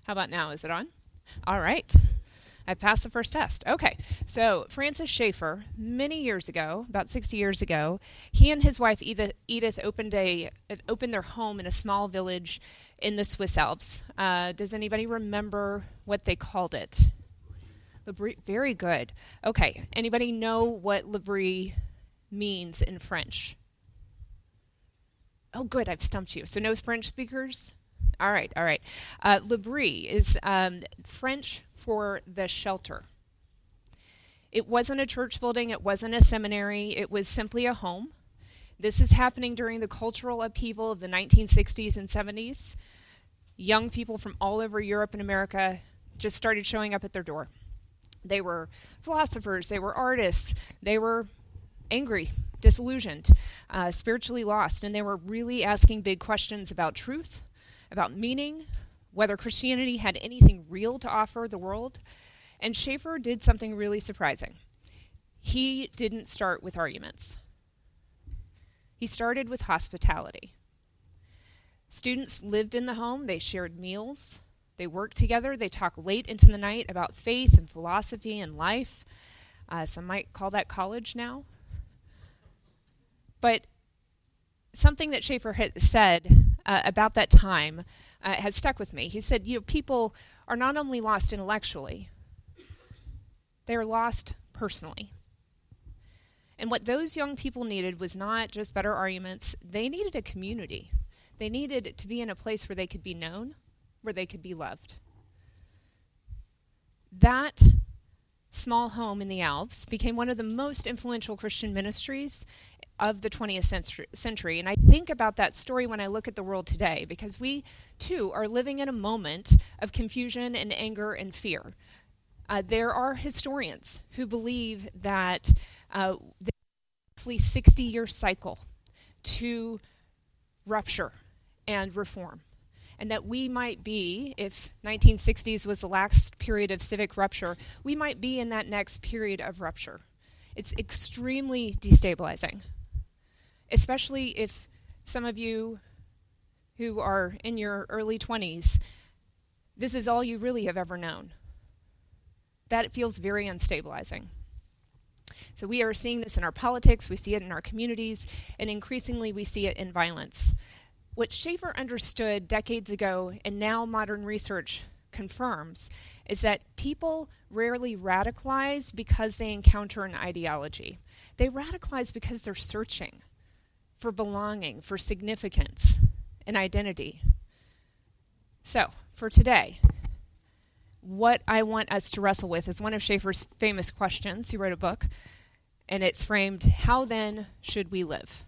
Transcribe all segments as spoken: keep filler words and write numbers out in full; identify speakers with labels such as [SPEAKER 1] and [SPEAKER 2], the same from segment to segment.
[SPEAKER 1] How about now? Is it on? All right. I passed the first test. Okay. So Francis Schaeffer, many years ago, about sixty years ago, he and his wife Edith, Edith opened a opened their home in a small village in the Swiss Alps. Uh, does anybody remember what they called it? L'Abri. Very good. Okay. Anybody know what L'Abri means in French? Oh, good. I've stumped you. So no French speakers? All right, all right. Uh, L'Abri is um, French for the shelter. It wasn't a church building. It wasn't a seminary. It was simply a home. This is happening during the cultural upheaval of the nineteen sixties and seventies. Young people from all over Europe and America just started showing up at their door. They were philosophers. They were artists. They were angry, disillusioned, uh, spiritually lost, and they were really asking big questions about truth, about meaning, whether Christianity had anything real to offer the world. And Schaeffer did something really surprising. He didn't start with arguments. He started with hospitality. Students lived in the home. They shared meals. They worked together. They talked late into the night about faith and philosophy and life. Uh, some might call that college now. But something that Schaeffer had said uh, about that time uh, has stuck with me. He said, you know, people are not only lost intellectually, they are lost personally. And what those young people needed was not just better arguments. They needed a community. They needed to be in a place where they could be known, where they could be loved. That small home in the Alps became one of the most influential Christian ministries of the twentieth century. And I think about that story when I look at the world today, because we, too, are living in a moment of confusion and anger and fear. Uh, there are historians who believe that uh, there's a roughly sixty-year cycle to rupture and reform. And that we might be, if nineteen sixties was the last period of civic rupture, we might be in that next period of rupture. It's extremely destabilizing, especially if some of you who are in your early twenties, this is all you really have ever known. That feels very unstabilizing. So we are seeing this in our politics, we see it in our communities, and increasingly we see it in violence. What Schaeffer understood decades ago, and now modern research confirms, is that people rarely radicalize because they encounter an ideology. They radicalize because they're searching for belonging, for significance, and identity. So, for today, what I want us to wrestle with is one of Schaeffer's famous questions. He wrote a book, and it's framed, "How then should we live?"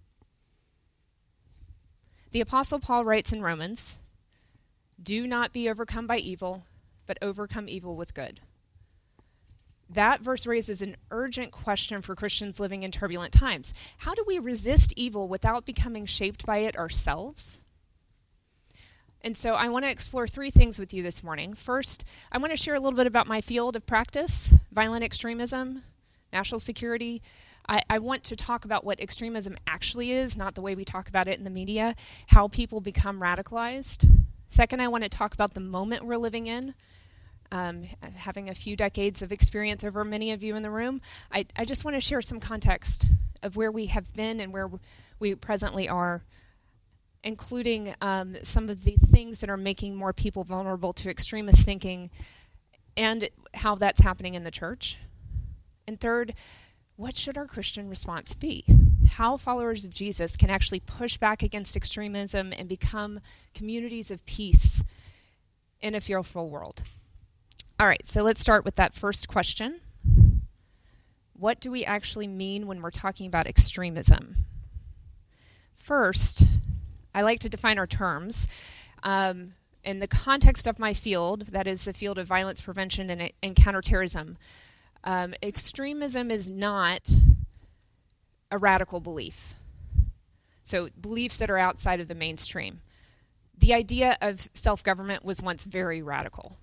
[SPEAKER 1] The Apostle Paul writes in Romans, "Do not be overcome by evil, but overcome evil with good." That verse raises an urgent question for Christians living in turbulent times. How do we resist evil without becoming shaped by it ourselves? And so I want to explore three things with you this morning. First, I want to share a little bit about my field of practice, violent extremism, national security. I, I want to talk about what extremism actually is, not the way we talk about it in the media, how people become radicalized. Second, I want to talk about the moment we're living in. Um, having a few decades of experience over many of you in the room, I, I just want to share some context of where we have been and where we presently are, including um, some of the things that are making more people vulnerable to extremist thinking and how that's happening in the church. And third, what should our Christian response be? How followers of Jesus can actually push back against extremism and become communities of peace in a fearful world. All right, so let's start with that first question. What do we actually mean when we're talking about extremism? First, I like to define our terms. Um, in the context of my field, that is the field of violence prevention and, and counterterrorism, um, extremism is not a radical belief. So beliefs that are outside of the mainstream. The idea of self-government was once very radical.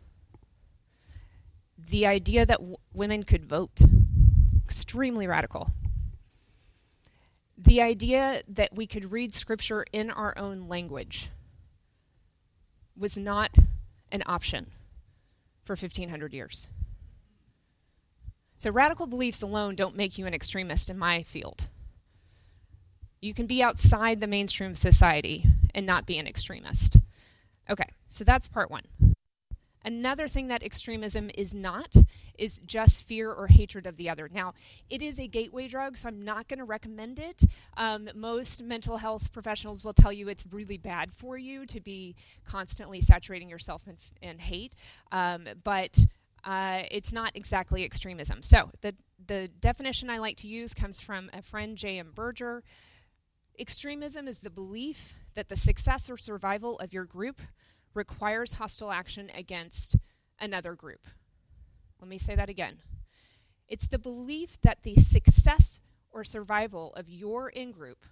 [SPEAKER 1] The idea that w- women could vote, extremely radical. The idea that we could read scripture in our own language was not an option for fifteen hundred years. So radical beliefs alone don't make you an extremist in my field. You can be outside the mainstream society and not be an extremist. Okay, so that's part one. Another thing that extremism is not is just fear or hatred of the other. Now, it is a gateway drug, so I'm not going to recommend it. Um, most mental health professionals will tell you it's really bad for you to be constantly saturating yourself in, in hate, um, but uh, it's not exactly extremism. So the, the definition I like to use comes from a friend, J M Berger. Extremism is the belief that the success or survival of your group requires hostile action against another group. Let me say that again. It's the belief that the success or survival of your in-group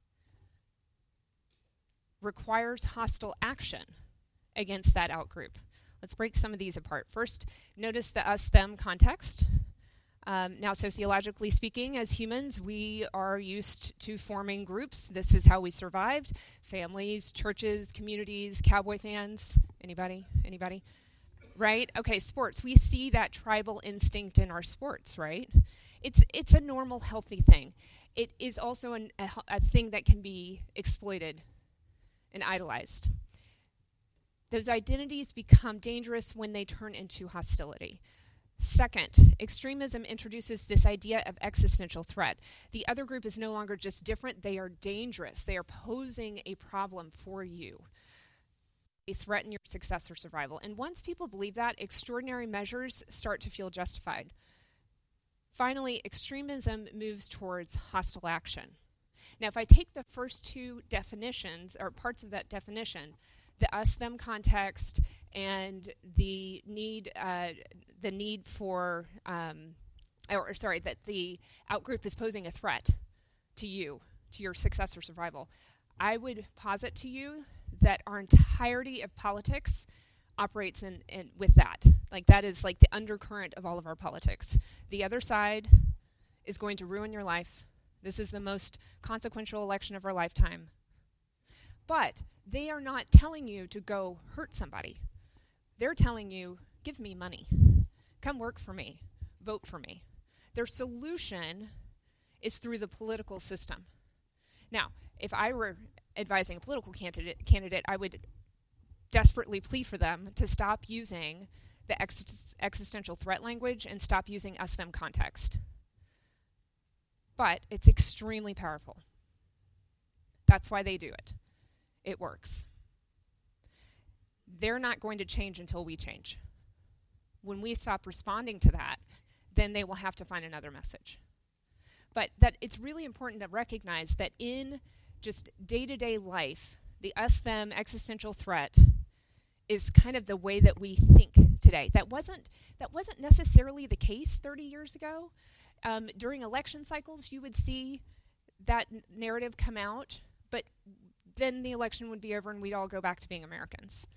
[SPEAKER 1] requires hostile action against that out-group. Let's break some of these apart. First, notice the us-them context. Um, now, sociologically speaking, as humans, we are used to forming groups. This is how we survived. Families, churches, communities, cowboy fans. Anybody? Anybody? Right? Okay, sports. We see that tribal instinct in our sports, right? It's it's a normal, healthy thing. It is also an, a, a thing that can be exploited and idolized. Those identities become dangerous when they turn into hostility. Second, extremism introduces this idea of existential threat. The other group is no longer just different, they are dangerous. They are posing a problem for you. They threaten your success or survival. And once people believe that, extraordinary measures start to feel justified. Finally, extremism moves towards hostile action. Now, if I take the first two definitions, or parts of that definition, the us-them context and the need, uh, the need for, um, or sorry, that the outgroup is posing a threat to you, to your success or survival, I would posit to you that our entirety of politics operates in, in with that. Like that is like the undercurrent of all of our politics. The other side is going to ruin your life. This is the most consequential election of our lifetime. But they are not telling you to go hurt somebody. They're telling you, give me money. Come work for me. Vote for me. Their solution is through the political system. Now, if I were advising a political candidate, candidate, I would desperately plead for them to stop using the ex- existential threat language and stop using us-them context. But it's extremely powerful. That's why they do it. It works. They're not going to change until we change. When we stop responding to that, then they will have to find another message. But that it's really important to recognize that in just day-to-day life, the us-them existential threat is kind of the way that we think today. That wasn't that wasn't necessarily the case thirty years ago. Um, during election cycles, you would see that n- narrative come out, but then the election would be over and we'd all go back to being Americans.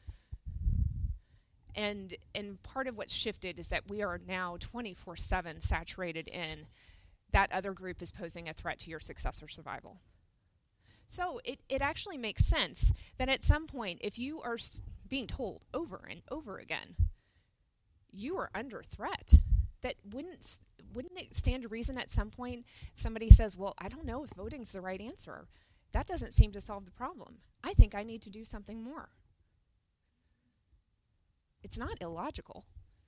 [SPEAKER 1] And and part of what's shifted is that we are now twenty-four seven saturated in that other group is posing a threat to your success or survival. So it, it actually makes sense that at some point, if you are s- being told over and over again, you are under threat, that wouldn't wouldn't it stand to reason at some point somebody says, well, I don't know if voting's the right answer. That doesn't seem to solve the problem. I think I need to do something more. It's not illogical.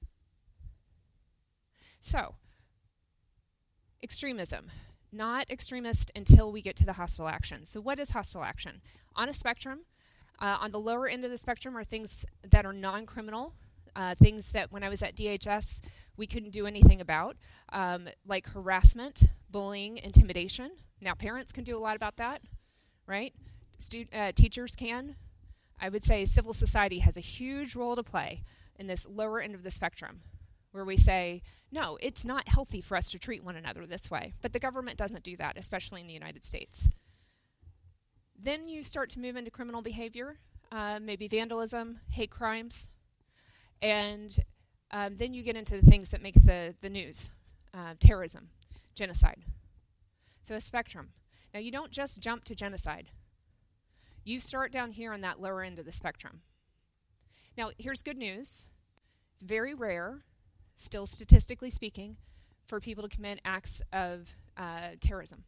[SPEAKER 1] So, extremism. Not extremist until we get to the hostile action. So what is hostile action? On a spectrum, uh, on the lower end of the spectrum are things that are non-criminal, uh, things that when I was at D H S we couldn't do anything about, um, like harassment, bullying, intimidation. Now parents can do a lot about that, right? Stu- uh, teachers can. I would say civil society has a huge role to play in this lower end of the spectrum, where we say, no, it's not healthy for us to treat one another this way. But the government doesn't do that, especially in the United States. Then you start to move into criminal behavior, uh, maybe vandalism, hate crimes, and um, then you get into the things that make the, the news, uh, terrorism, genocide. So a spectrum. Now you don't just jump to genocide. You start down here on that lower end of the spectrum. Now, here's good news. It's very rare, still statistically speaking, for people to commit acts of uh, terrorism.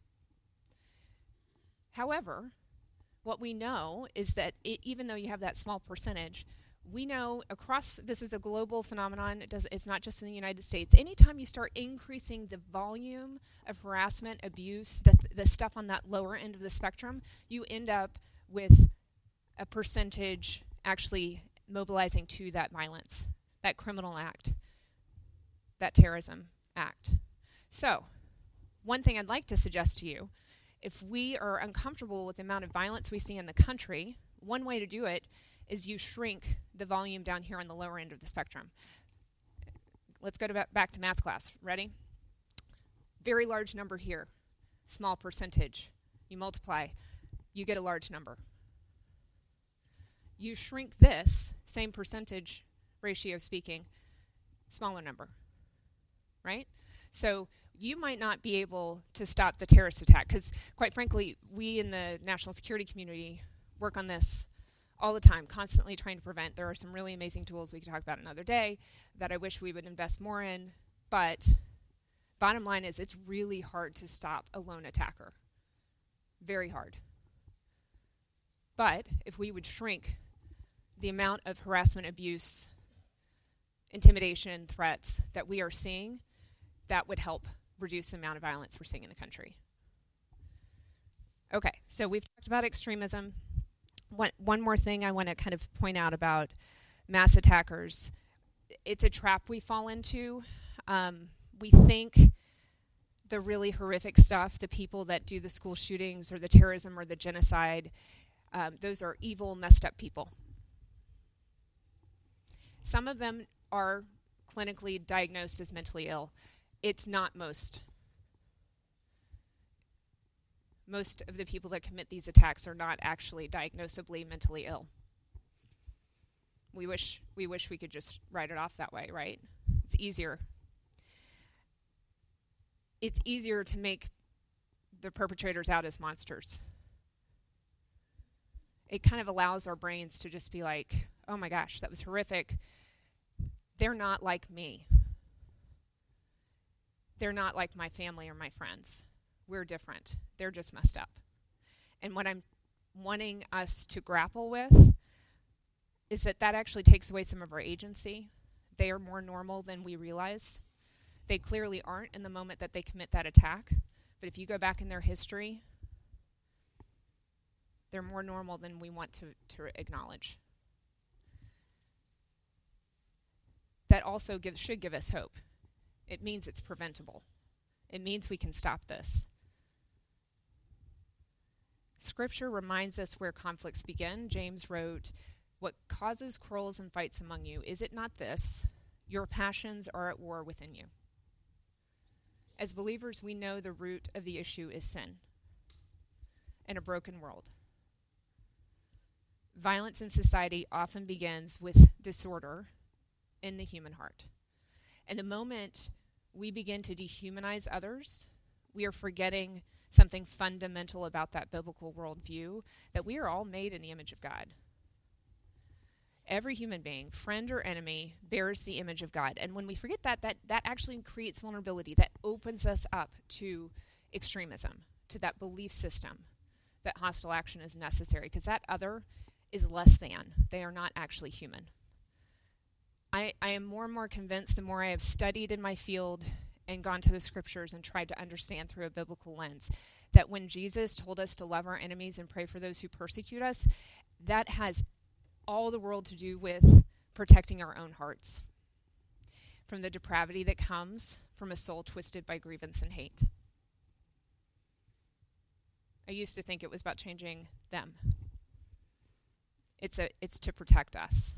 [SPEAKER 1] However, what we know is that it, even though you have that small percentage, we know across, this is a global phenomenon, it does, it's not just in the United States. Anytime you start increasing the volume of harassment, abuse, the, the stuff on that lower end of the spectrum, you end up with a percentage actually mobilizing to that violence, that criminal act, that terrorism act. So, one thing I'd like to suggest to you, if we are uncomfortable with the amount of violence we see in the country, one way to do it is you shrink the volume down here on the lower end of the spectrum. Let's go to ba- back to math class. Ready? Very large number here, small percentage. You multiply, you get a large number. You shrink this, same percentage ratio speaking, smaller number, right? So you might not be able to stop the terrorist attack because, quite frankly, we in the national security community work on this all the time, constantly trying to prevent. There are some really amazing tools we could talk about another day that I wish we would invest more in, but bottom line is it's really hard to stop a lone attacker. Very hard. But if we would shrink the amount of harassment, abuse, intimidation, threats that we are seeing, that would help reduce the amount of violence we're seeing in the country. Okay, so we've talked about extremism. One, one more thing I want to kind of point out about mass attackers. It's a trap we fall into. Um, we think the really horrific stuff, the people that do the school shootings or the terrorism or the genocide, um, those are evil, messed up people. Some of them are clinically diagnosed as mentally ill. It's not most. Most of the people that commit these attacks are not actually diagnosably mentally ill. We wish we wish we could just write it off that way, right? It's easier. It's easier to make the perpetrators out as monsters. It kind of allows our brains to just be like, oh my gosh, that was horrific. They're not like me. They're not like my family or my friends. We're different. They're just messed up. And what I'm wanting us to grapple with is that that actually takes away some of our agency. They are more normal than we realize. They clearly aren't in the moment that they commit that attack. But if you go back in their history, they're more normal than we want to, to acknowledge. That also gives, should give us hope. It means it's preventable. It means we can stop this. Scripture reminds us where conflicts begin. James wrote, "What causes quarrels and fights among you? Is it not this? Your passions are at war within you." As believers, we know the root of the issue is sin and a broken world. Violence in society often begins with disorder in the human heart. And the moment we begin to dehumanize others, we are forgetting something fundamental about that biblical worldview, that we are all made in the image of God. Every human being, friend or enemy, bears the image of God. And when we forget that, that, that actually creates vulnerability. That opens us up to extremism, to that belief system that hostile action is necessary, because that other is less than. They are not actually human. I, I am more and more convinced the more I have studied in my field and gone to the scriptures and tried to understand through a biblical lens, that when Jesus told us to love our enemies and pray for those who persecute us, that has all the world to do with protecting our own hearts from the depravity that comes from a soul twisted by grievance and hate. I used to think it was about changing them. It's a, it's to protect us.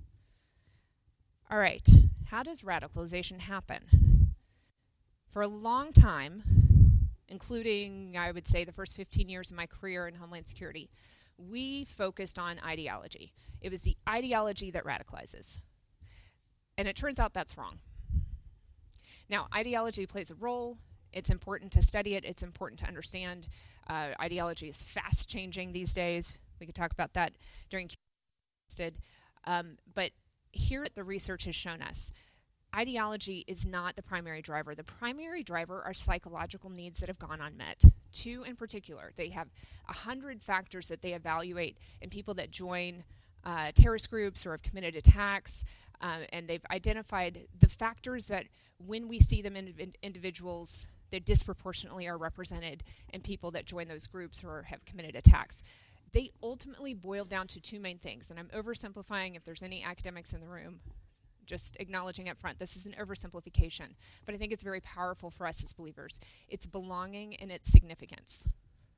[SPEAKER 1] All right, how does radicalization happen? For a long time, including, I would say, the first fifteen years of my career in Homeland Security, we focused on ideology. It was the ideology that radicalizes. And it turns out that's wrong. Now, ideology plays a role. It's important to study it. It's important to understand. Uh, ideology is fast changing these days. We could talk about that during Q and A. Um, but here the research has shown us, ideology is not the primary driver. The primary driver are psychological needs that have gone unmet. Two in particular. They have a hundred factors that they evaluate in people that join uh, terrorist groups or have committed attacks, uh, and they've identified the factors that when we see them in, in individuals that disproportionately are represented in people that join those groups or have committed attacks. They ultimately boil down to two main things, and I'm oversimplifying if there's any academics in the room. Just acknowledging up front, this is an oversimplification, but I think it's very powerful for us as believers. It's belonging and its significance.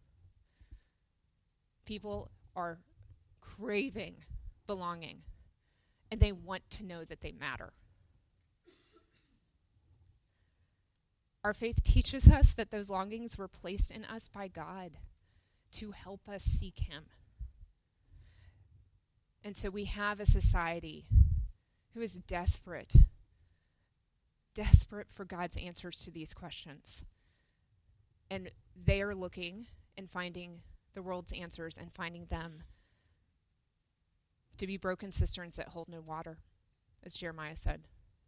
[SPEAKER 1] People are craving belonging, and they want to know that they matter. Our faith teaches us that those longings were placed in us by God to help us seek Him. And so we have a society who is desperate, desperate for God's answers to these questions. And they are looking and finding the world's answers and finding them to be broken cisterns that hold no water, as Jeremiah said.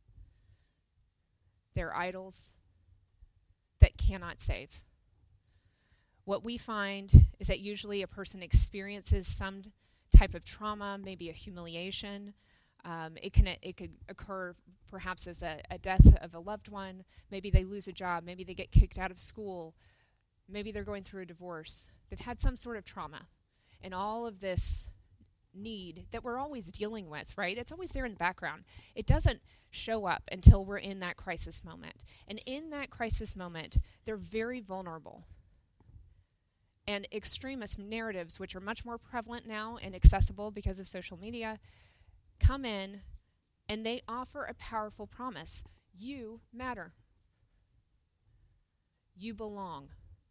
[SPEAKER 1] They're idols that cannot save. What we find is that usually a person experiences some type of trauma, maybe a humiliation. Um, it can it could occur perhaps as a, a death of a loved one. Maybe they lose a job. Maybe they get kicked out of school. Maybe they're going through a divorce. They've had some sort of trauma. And all of this need that we're always dealing with, right? It's always there in the background. It doesn't show up until we're in that crisis moment. And in that crisis moment, they're very vulnerable. And extremist narratives, which are much more prevalent now and accessible because of social media, come in and they offer a powerful promise. You matter. You belong.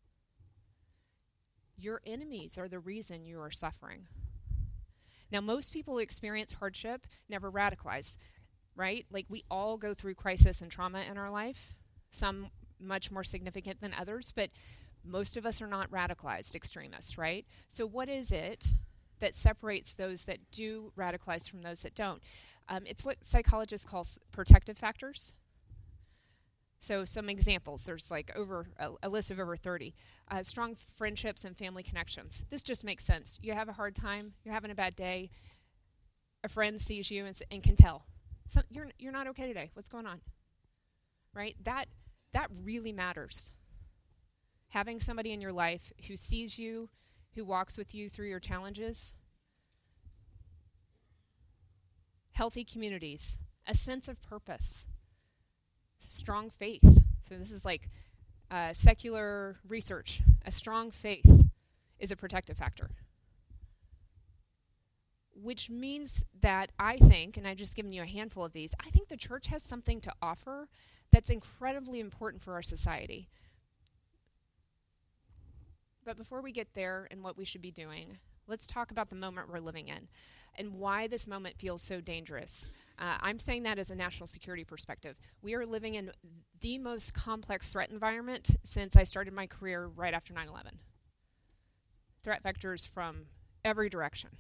[SPEAKER 1] Your enemies are the reason you are suffering. Now, most people who experience hardship never radicalize, right? Like, we all go through crisis and trauma in our life, some much more significant than others, but most of us are not radicalized extremists, right? So what is it that separates those that do radicalize from those that don't? Um, it's what psychologists call protective factors. So some examples, there's like over a, a list of over thirty. Uh, strong friendships and family connections. This just makes sense. You have a hard time, you're having a bad day, a friend sees you and, and can tell, so you're you're not okay today. What's going on? Right? That that really matters. Having somebody in your life who sees you, who walks with you through your challenges. Healthy communities, a sense of purpose, strong faith. So this is like uh, secular research. A strong faith is a protective factor. Which means that I think, and I've just given you a handful of these, I think the church has something to offer that's incredibly important for our society. But before we get there and what we should be doing, let's talk about the moment we're living in and why this moment feels so dangerous. Uh, I'm saying that as a national security perspective. We are living in the most complex threat environment since I started my career right after nine eleven. Threat vectors from every direction.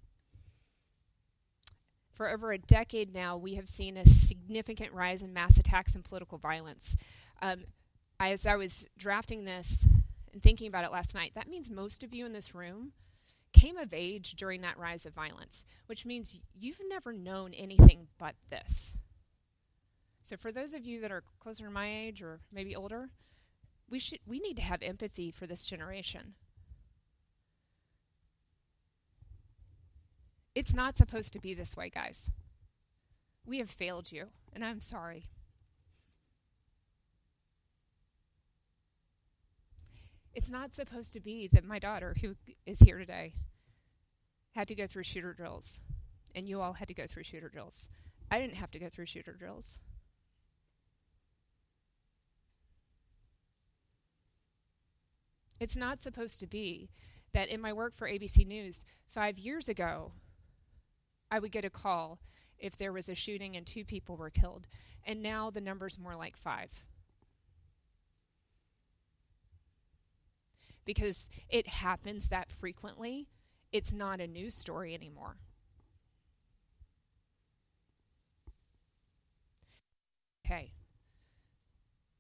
[SPEAKER 1] For over a decade now, we have seen a significant rise in mass attacks and political violence. Um, as I was drafting this and thinking about it last night, that means most of you in this room came of age during that rise of violence, which means you've never known anything but this. So for those of you that are closer to my age or maybe older, we should we need to have empathy for this generation. It's not supposed to be this way, guys. We have failed you, and I'm sorry. It's not supposed to be that my daughter, who is here today, had to go through shooter drills, and you all had to go through shooter drills. I didn't have to go through shooter drills. It's not supposed to be that in my work for A B C News five years ago, I would get a call if there was a shooting and two people were killed, and now the number's more like five. Because it happens that frequently, it's not a news story anymore.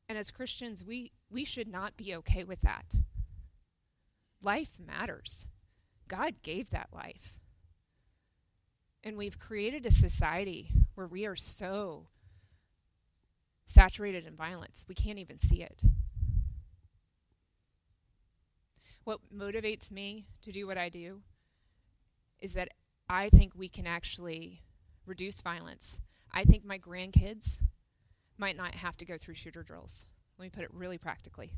[SPEAKER 1] And as Christians, we, we should not be okay with that. Life matters. God gave that life. And we've created a society where we are so saturated in violence, we can't even see it. What motivates me to do what I do is that I think we can actually reduce violence. I think my grandkids might not have to go through shooter drills. Let me put it really practically.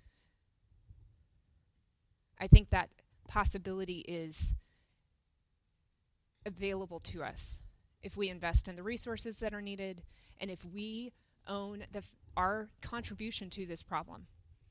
[SPEAKER 1] I think that possibility is available to us if we invest in the resources that are needed and if we own the, our contribution to this problem.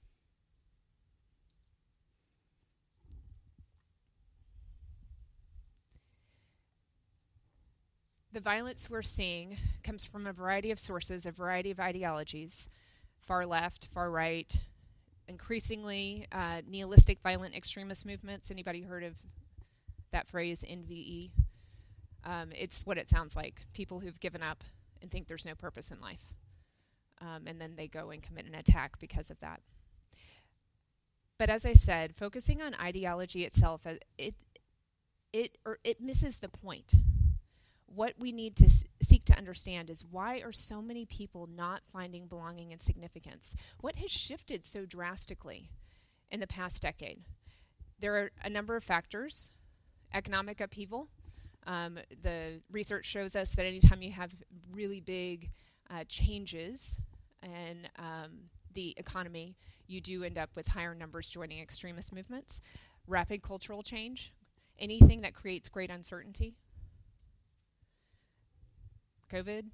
[SPEAKER 1] The violence we're seeing comes from a variety of sources, a variety of ideologies, far left, far right, increasingly uh, nihilistic violent extremist movements. Anybody heard of that phrase, N V E? Um, it's what it sounds like. People who've given up and think there's no purpose in life. Um, and then they go and commit an attack because of that. But as I said, focusing on ideology itself, it it or it misses the point. What we need to s- seek to understand is why are so many people not finding belonging and significance? What has shifted so drastically in the past decade? There are a number of factors. Economic upheaval. Um, the research shows us that anytime you have really big uh, changes in um, the economy, you do end up with higher numbers joining extremist movements. Rapid cultural change. Anything that creates great uncertainty. COVID,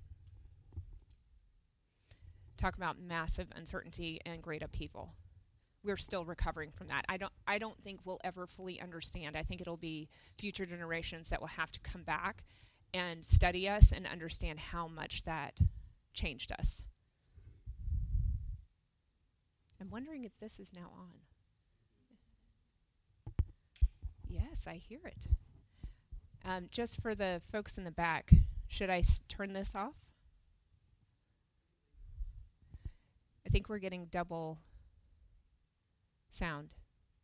[SPEAKER 1] talk about massive uncertainty and great upheaval. We're still recovering from that. I don't I don't think we'll ever fully understand. I think it'll be future generations that will have to come back and study us and understand how much that changed us. I'm wondering if this is now on. Yes, I hear it. Um, just for the folks in the back, should I s- turn this off? I think we're getting double sound.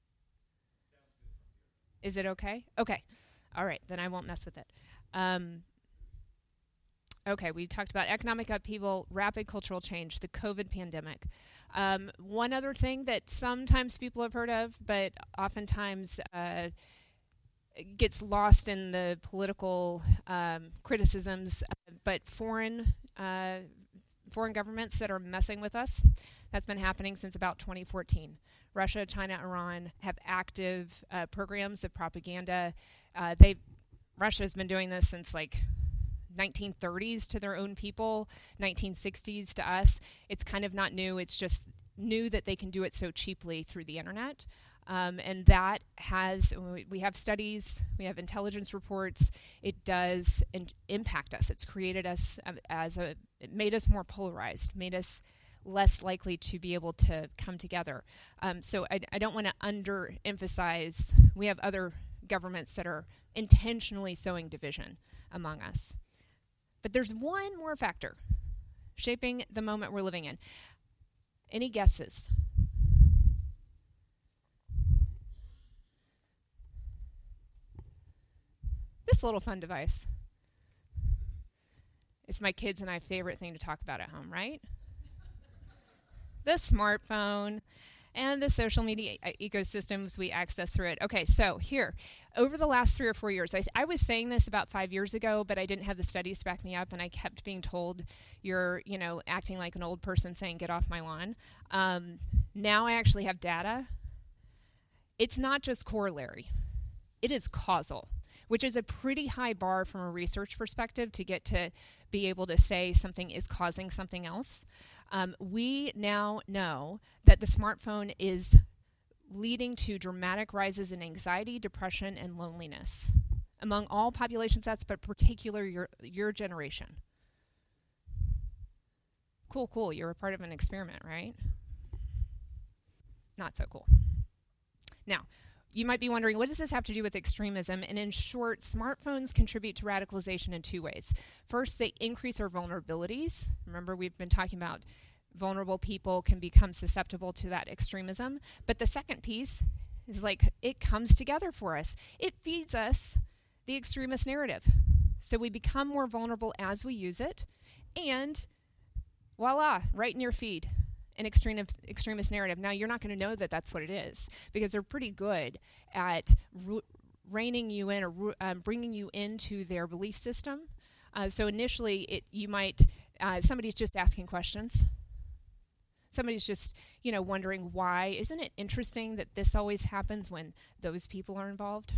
[SPEAKER 1] Is it okay? Okay. All right, then I won't mess with it. Um, okay, we talked about economic upheaval, rapid cultural change, the COVID pandemic. Um, one other thing that sometimes people have heard of, but oftentimes uh, gets lost in the political um, criticisms, uh, but foreign uh, foreign governments that are messing with us. That's been happening since about twenty fourteen. Russia, China, Iran have active uh, programs of propaganda. Uh, they Russia has been doing this since like nineteen thirties to their own people, nineteen sixties to us. It's kind of not new. It's just new that they can do it so cheaply through the internet. Um, and that has, we have studies, we have intelligence reports, it does in, impact us. It's created us uh, as a, it made us more polarized, made us less likely to be able to come together. Um, so I, I don't want to underemphasize, we have other governments that are intentionally sowing division among us. But there's one more factor shaping the moment we're living in. Any guesses? This little fun device. It's my kids and I favorite thing to talk about at home, right? The smartphone and the social media e- ecosystems we access through it. Okay, so here, over the last three or four years, I, I was saying this about five years ago, but I didn't have the studies to back me up, and I kept being told, you're, you know, acting like an old person saying, get off my lawn. Um, now I actually have data. It's not just corollary. It is causal, which is a pretty high bar from a research perspective to get to be able to say something is causing something else. Um, we now know that the smartphone is leading to dramatic rises in anxiety, depression, and loneliness among all population sets, but particularly your, your generation. Cool, cool. You're a part of an experiment, right? Not so cool. Now, you might be wondering, what does this have to do with extremism? And in short, smartphones contribute to radicalization in two ways. First, they increase our vulnerabilities. Remember, we've been talking about vulnerable people can become susceptible to that extremism. But the second piece is like it comes together for us. It feeds us the extremist narrative. So we become more vulnerable as we use it, and voila, right in your feed, an extreme, extremist narrative. Now, you're not going to know that that's what it is, because they're pretty good at ru- reining you in or ru- um, bringing you into their belief system. Uh, so initially, it you might, uh, somebody's just asking questions. Somebody's just, you know, wondering why. Isn't it interesting that this always happens when those people are involved?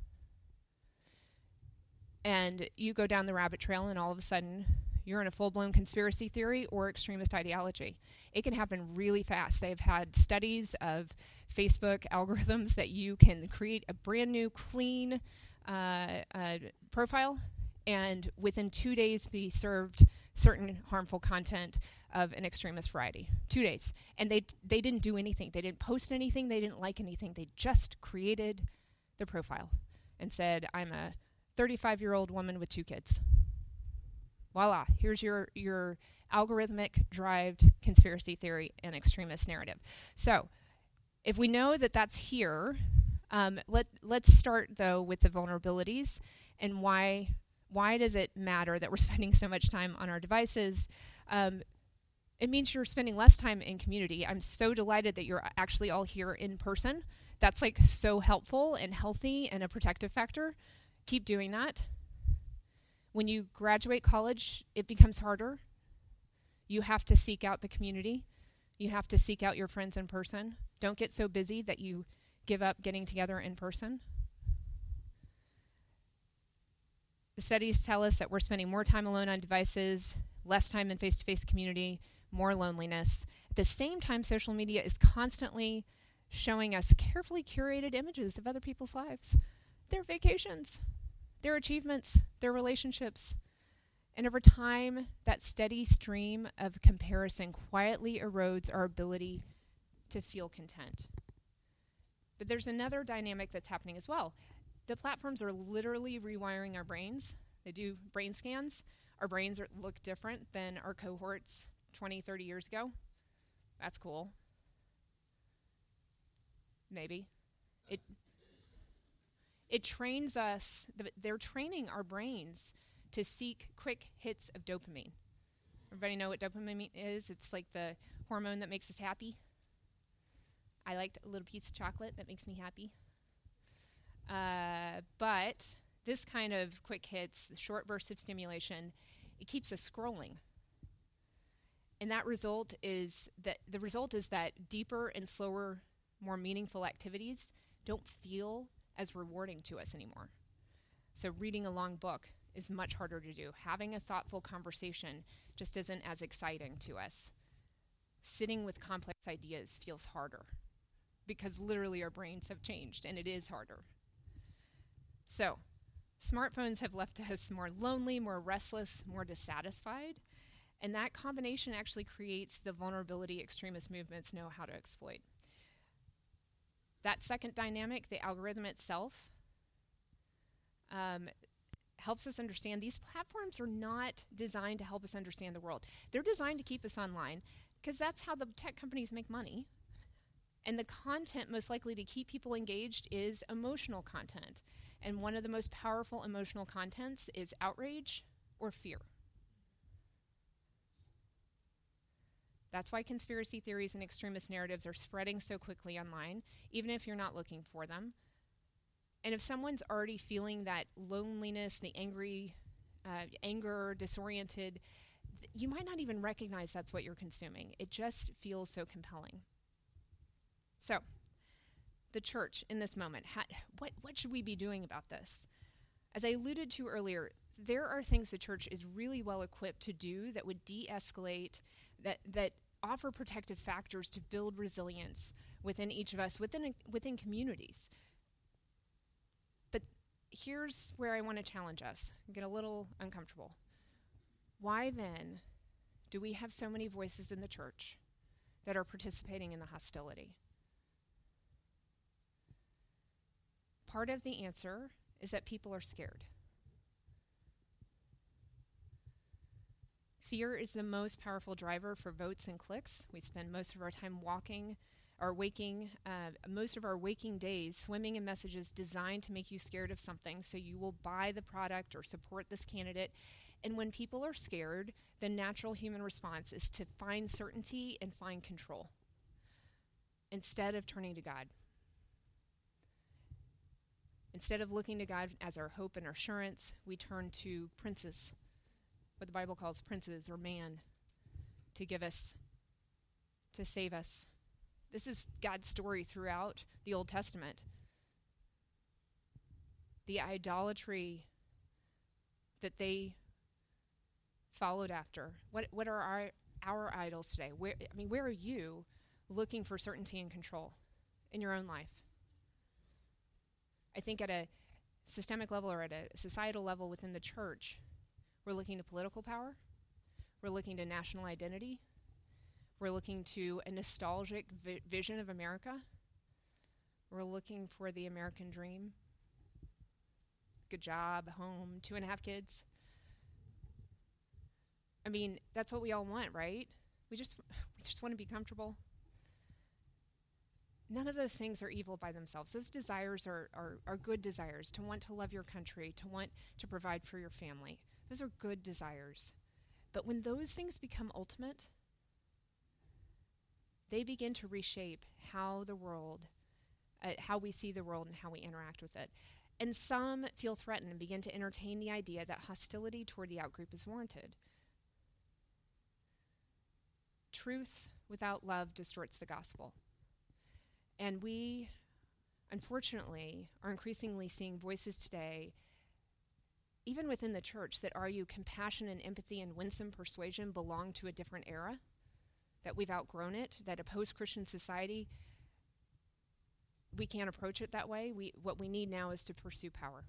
[SPEAKER 1] And you go down the rabbit trail, and all of a sudden, you're in a full-blown conspiracy theory or extremist ideology. It can happen really fast. They've had studies of Facebook algorithms that you can create a brand new, clean uh, uh, profile, and within two days be served certain harmful content of an extremist variety. Two days. And they they didn't do anything. They didn't post anything. They didn't like anything. They just created the profile and said, I'm a thirty-five-year-old woman with two kids. Voila, here's your, your algorithmic-derived conspiracy theory and extremist narrative. So if we know that that's here, um, let, let's start, though, with the vulnerabilities and why, why does it matter that we're spending so much time on our devices. Um, it means you're spending less time in community. I'm so delighted that you're actually all here in person. That's, like, so helpful and healthy and a protective factor. Keep doing that. When you graduate college, it becomes harder. You have to seek out the community. You have to seek out your friends in person. Don't get so busy that you give up getting together in person. The studies tell us that we're spending more time alone on devices, less time in face-to-face community, more loneliness. At the same time, social media is constantly showing us carefully curated images of other people's lives, their vacations, their achievements, their relationships. And over time, that steady stream of comparison quietly erodes our ability to feel content. But there's another dynamic that's happening as well. The platforms are literally rewiring our brains. They do brain scans. Our brains are, look different than our cohorts twenty, thirty years ago. That's cool. Maybe. It It trains us, they're training our brains to seek quick hits of dopamine. Everybody know what dopamine is? It's like the hormone that makes us happy. I liked a little piece of chocolate that makes me happy. Uh, but this kind of quick hits, short bursts of stimulation, it keeps us scrolling. And that result is that the result is that deeper and slower, more meaningful activities don't feel as rewarding to us anymore. So reading a long book is much harder to do. Having a thoughtful conversation just isn't as exciting to us. Sitting with complex ideas feels harder because literally our brains have changed and it is harder. So smartphones have left us more lonely, more restless, more dissatisfied, and that combination actually creates the vulnerability extremist movements know how to exploit. That second dynamic, the algorithm itself, um, helps us understand these platforms are not designed to help us understand the world. They're designed to keep us online because that's how the tech companies make money. And the content most likely to keep people engaged is emotional content. And one of the most powerful emotional contents is outrage or fear. That's why conspiracy theories and extremist narratives are spreading so quickly online, even if you're not looking for them. And if someone's already feeling that loneliness, the angry, uh, anger, disoriented, th- you might not even recognize that's what you're consuming. It just feels so compelling. So, the church in this moment, ha- what, what should we be doing about this? As I alluded to earlier, there are things the church is really well equipped to do that would de-escalate, that that offer protective factors to build resilience within each of us, within a, within communities. But here's where I want to challenge us, get a little uncomfortable. Why then do we have so many voices in the church that are participating in the hostility? Part of the answer is that people are scared. Fear is the most powerful driver for votes and clicks. We spend most of our time walking or waking, uh, most of our waking days swimming in messages designed to make you scared of something, so you will buy the product or support this candidate. And when people are scared, the natural human response is to find certainty and find control instead of turning to God. Instead of looking to God as our hope and assurance, we turn to princes, what the Bible calls princes or man, to give us, to save us. This is God's story throughout the Old Testament. The idolatry that they followed after. What what are our, our idols today? Where I mean, where are you looking for certainty and control in your own life? I think at a systemic level or at a societal level within the church, we're looking to political power. We're looking to national identity. We're looking to a nostalgic vi- vision of America. We're looking for the American dream. Good job, home, two and a half kids. I mean, that's what we all want, right? We just we just want to be comfortable. None of those things are evil by themselves. Those desires are, are, are good desires, to want to love your country, to want to provide for your family. Those are good desires. But when those things become ultimate, they begin to reshape how the world, uh, how we see the world and how we interact with it. And some feel threatened and begin to entertain the idea that hostility toward the outgroup is warranted. Truth without love distorts the gospel. And we, unfortunately, are increasingly seeing voices today, even within the church, that argue compassion and empathy and winsome persuasion belong to a different era, that we've outgrown it, that a post-Christian society, we can't approach it that way. We, what we need now is to pursue power.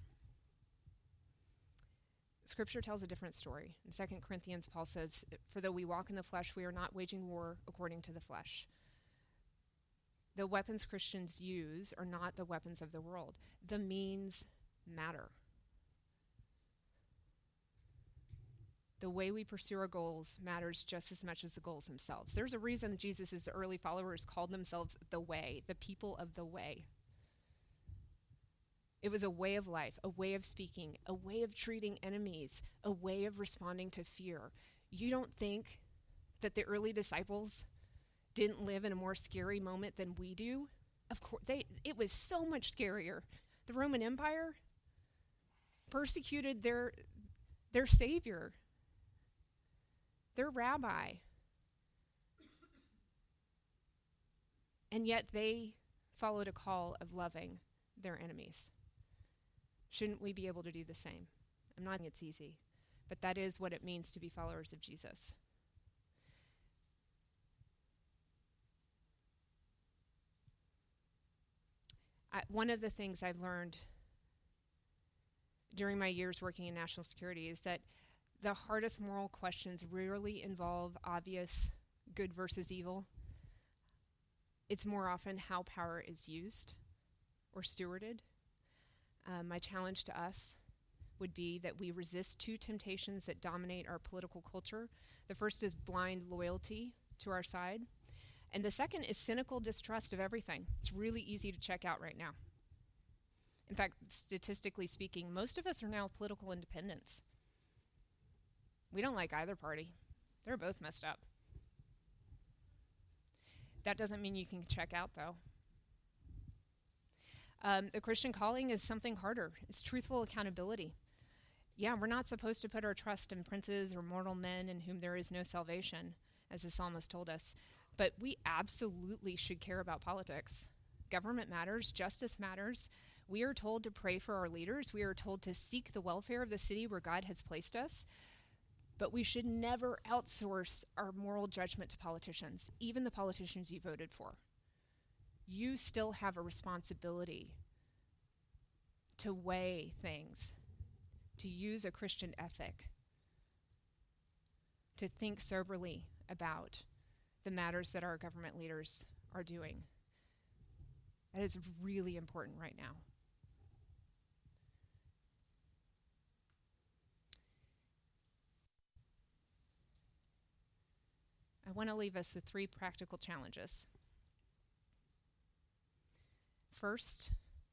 [SPEAKER 1] Scripture tells a different story. In Second Corinthians, Paul says, "For though we walk in the flesh, we are not waging war according to the flesh." The weapons Christians use are not the weapons of the world. The means matter. The way we pursue our goals matters just as much as the goals themselves. There's a reason Jesus' early followers called themselves the way, the people of the way. It was a way of life, a way of speaking, a way of treating enemies, a way of responding to fear. You don't think that the early disciples didn't live in a more scary moment than we do? Of course, they. It was so much scarier. The Roman Empire persecuted their their savior, their rabbi. And yet they followed a call of loving their enemies. Shouldn't we be able to do the same? I'm not saying it's easy, but that is what it means to be followers of Jesus. I, one of the things I've learned during my years working in national security is that the hardest moral questions rarely involve obvious good versus evil. It's more often how power is used or stewarded. Uh, my challenge to us would be that we resist two temptations that dominate our political culture. The first is blind loyalty to our side. And the second is cynical distrust of everything. It's really easy to check out right now. In fact, statistically speaking, most of us are now political independents. We don't like either party. They're both messed up. That doesn't mean you can check out, though. Um, the Christian calling is something harder. It's truthful accountability. Yeah, we're not supposed to put our trust in princes or mortal men in whom there is no salvation, as the psalmist told us. But we absolutely should care about politics. Government matters. Justice matters. We are told to pray for our leaders. We are told to seek the welfare of the city where God has placed us. But we should never outsource our moral judgment to politicians, even the politicians you voted for. You still have a responsibility to weigh things, to use a Christian ethic, to think soberly about the matters that our government leaders are doing. That is really important right now. want to leave us with three practical challenges. First,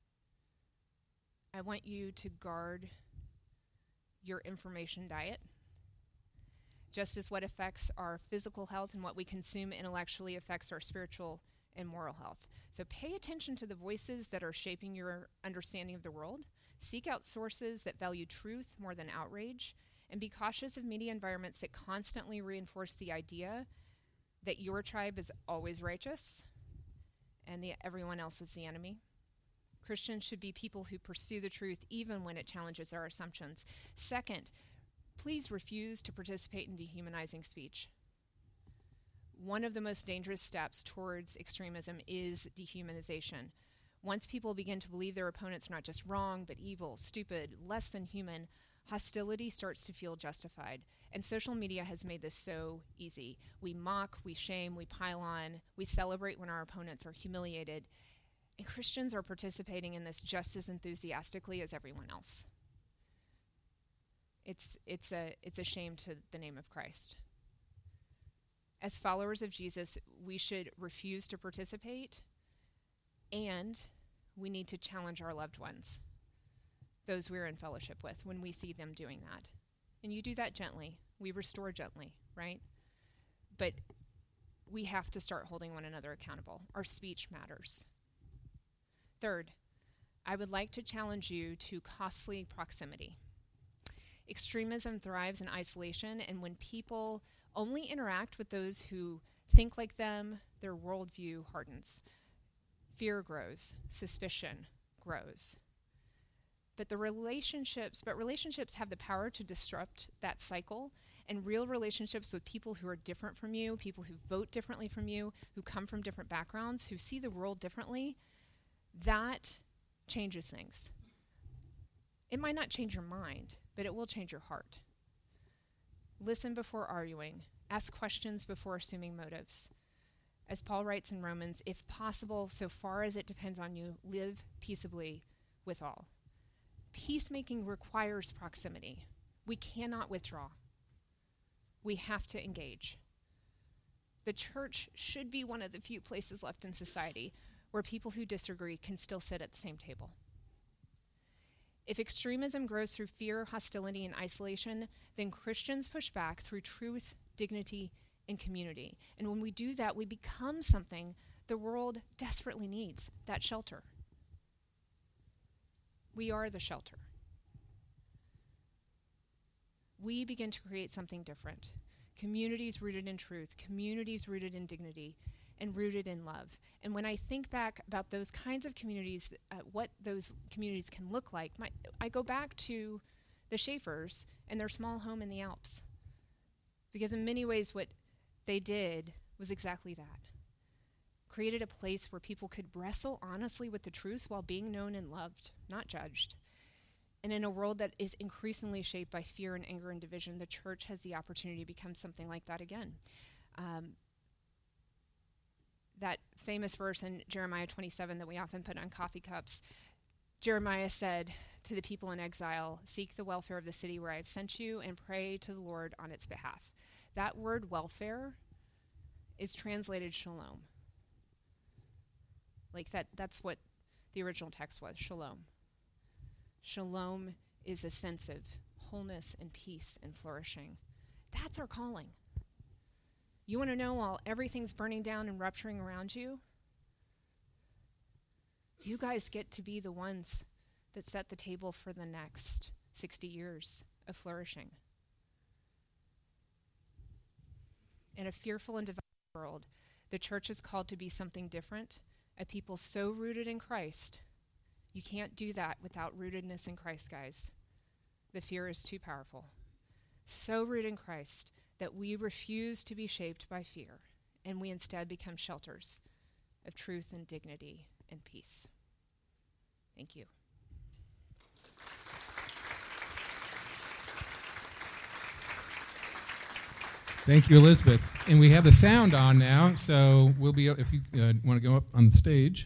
[SPEAKER 1] I want you to guard your information diet. Just as what affects our physical health and what we consume intellectually affects our spiritual and moral health. So pay attention to the voices that are shaping your understanding of the world. Seek out sources that value truth more than outrage, and be cautious of media environments that constantly reinforce the idea that your tribe is always righteous and the, everyone else is the enemy. Christians should be people who pursue the truth even when it challenges our assumptions. Second, please refuse to participate in dehumanizing speech. One of the most dangerous steps towards extremism is dehumanization. Once people begin to believe their opponents are not just wrong, but evil, stupid, less than human, hostility starts to feel justified. And social media has made this so easy. We mock, we shame, we pile on, we celebrate when our opponents are humiliated. And Christians are participating in this just as enthusiastically as everyone else. It's, it's, a, it's a shame to the name of Christ. As followers of Jesus, we should refuse to participate, and we need to challenge our loved ones, those we're in fellowship with, when we see them doing that. And you do that gently. We restore gently, right? But we have to start holding one another accountable. Our speech matters. Third, I would like to challenge you to costly proximity. Extremism thrives in isolation, and when people only interact with those who think like them, their worldview hardens. Fear grows, suspicion grows. But the relationships, but relationships have the power to disrupt that cycle, and real relationships with people who are different from you, people who vote differently from you, who come from different backgrounds, who see the world differently, that changes things. It might not change your mind, but it will change your heart. Listen before arguing. Ask questions before assuming motives. As Paul writes in Romans, if possible, so far as it depends on you, live peaceably with all. Peacemaking requires proximity. We cannot withdraw. We have to engage. The church should be one of the few places left in society where people who disagree can still sit at the same table. If extremism grows through fear, hostility, and isolation, then Christians push back through truth, dignity, and community. And when we do that, we become something the world desperately needs, that shelter. We are the shelter. We begin to create something different. Communities rooted in truth, communities rooted in dignity, and rooted in love. And when I think back about those kinds of communities, uh, what those communities can look like, my, I go back to the Schaeffers and their small home in the Alps. Because in many ways what they did was exactly that. Created a place where people could wrestle honestly with the truth while being known and loved, not judged. And in a world that is increasingly shaped by fear and anger and division, the church has the opportunity to become something like that again. Um, that famous verse in Jeremiah twenty-seven that we often put on coffee cups, Jeremiah said to the people in exile, seek the welfare of the city where I have sent you and pray to the Lord on its behalf. That word welfare is translated shalom. Like that, that's what the original text was, shalom. Shalom is a sense of wholeness and peace and flourishing. That's our calling. You want to know while everything's burning down and rupturing around you? You guys get to be the ones that set the table for the next sixty years of flourishing. In a fearful and divided world, the church is called to be something different, a people so rooted in Christ. You can't do that without rootedness in Christ, guys. The fear is too powerful. So rooted in Christ that we refuse to be shaped by fear, and we instead become shelters of truth and dignity and peace. Thank you.
[SPEAKER 2] Thank you, Elizabeth. And we have the sound on now, so we'll be, if you uh, want to go up on the stage.